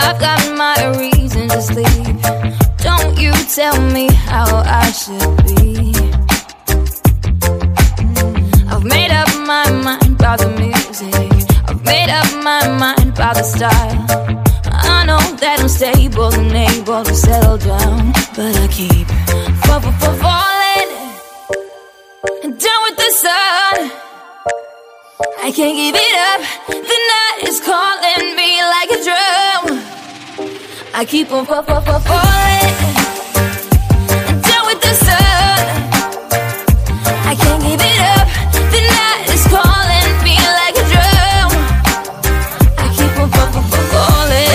I've got my reason to sleep. Don't you tell me how I should be. I've made up my mind about the music. I've made up my mind about the style. I know that I'm stable and able to settle down, but I keep falling down with the sun. I can't give it up. The night is calling me like a drum. I keep on falling down with the sun. I can't give it up. The night is calling me like a drum. I keep on falling.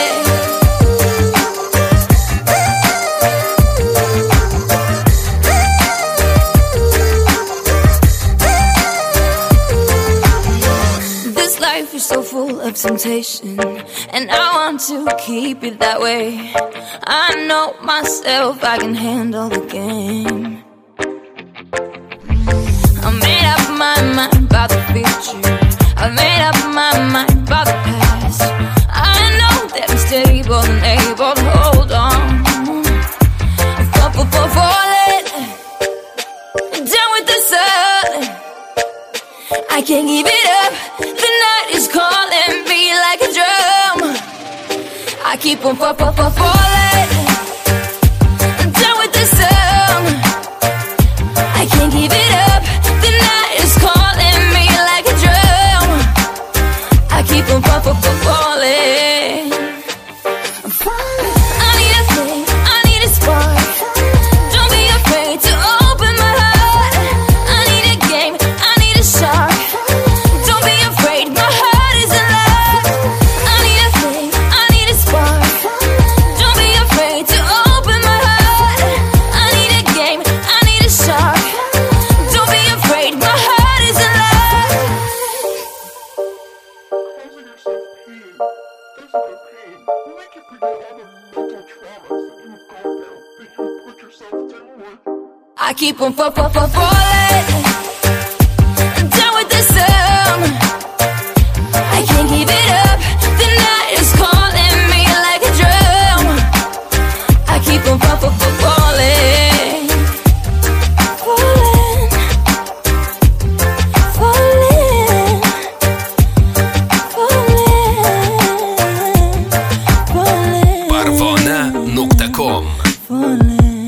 This life is so full of temptation, and I want to keep it that way. I know myself, I can handle the game. I made up my mind about the future. I made up my mind about the past. I know that I'm stable and able to hold on. Falling down with the sun. I can't give it up. The night is calling me like a drum. I keep on falling down with the sun. I can't give it up. The night is calling me like a drum. I keep on falling. I need a flame, I need a spark. Don't be afraid to open my heart. I need a game, I need a shark. Don't be afraid, my heart is alive. I need a flame, I need a spark. Don't be afraid to open my heart. I need a game, I need a shark. Don't be afraid, my heart is alive. Causing yourself pain, physical pain, will make you forget all the mental traumas that you've gone through, that you put yourself down with. I keep on falling down with the sun. I can't give it up. The night is calling me like a drum. I keep on falling, falling, falling, falling, Parvona.com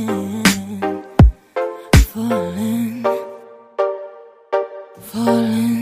falling, falling.